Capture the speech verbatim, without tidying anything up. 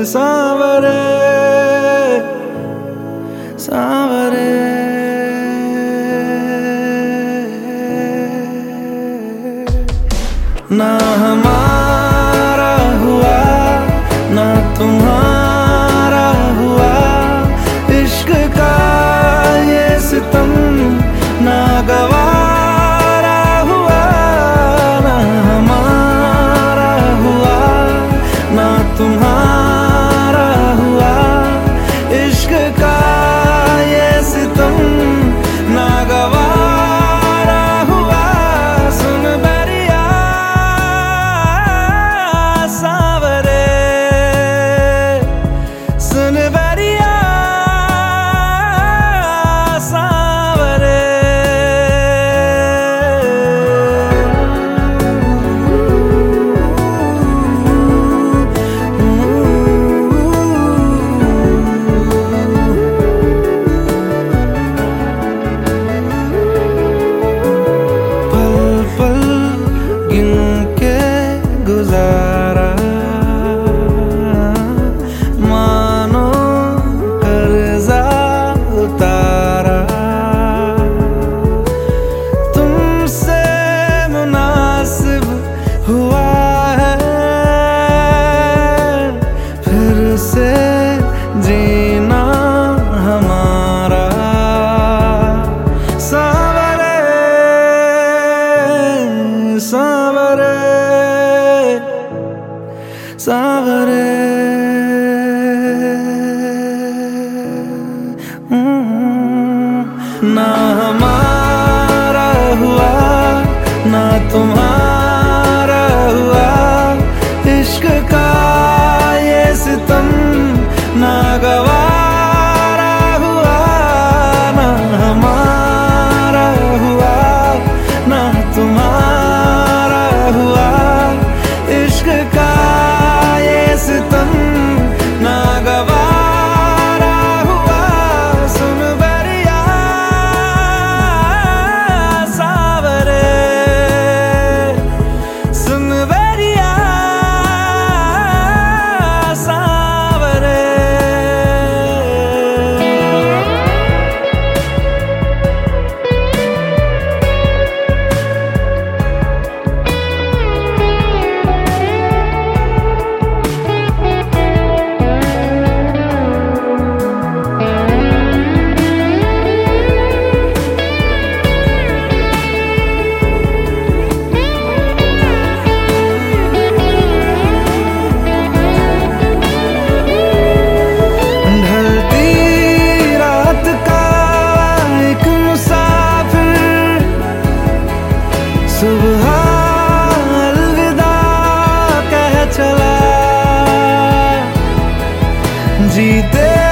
सांवरे सांवरे ना हमारा हुआ ना तुम्हारा हुआ, इश्क का ये सितम ना गवारा हुआ। ना हमारा हुआ ना तुम्हारा हुआ, इश्क का ये सितम ना गवारा हुआ। सुन बरिया सांवरे, सुन बरिया सांवरे। पल पल गिन के गुजारा, मानो कर्जा उतारा। तुमसे मुनासिब हुआ है फिर से जीना हमारा। सांवरे सांवरे सांवरे। ना हमारा हुआ ना तुम्हारा हुआ, इश्क का ये सितम ना गवारा हुआ। ना हमारा हुआ ना तुम्हारा हुआ, इश्क का ये सितम ना गवारा हुआ। सुन बरिया सांवरे, सुन बरिया सांवरे। ढलती रात का एक मुसाफिर, सुबह अलविदा कह चला। जीते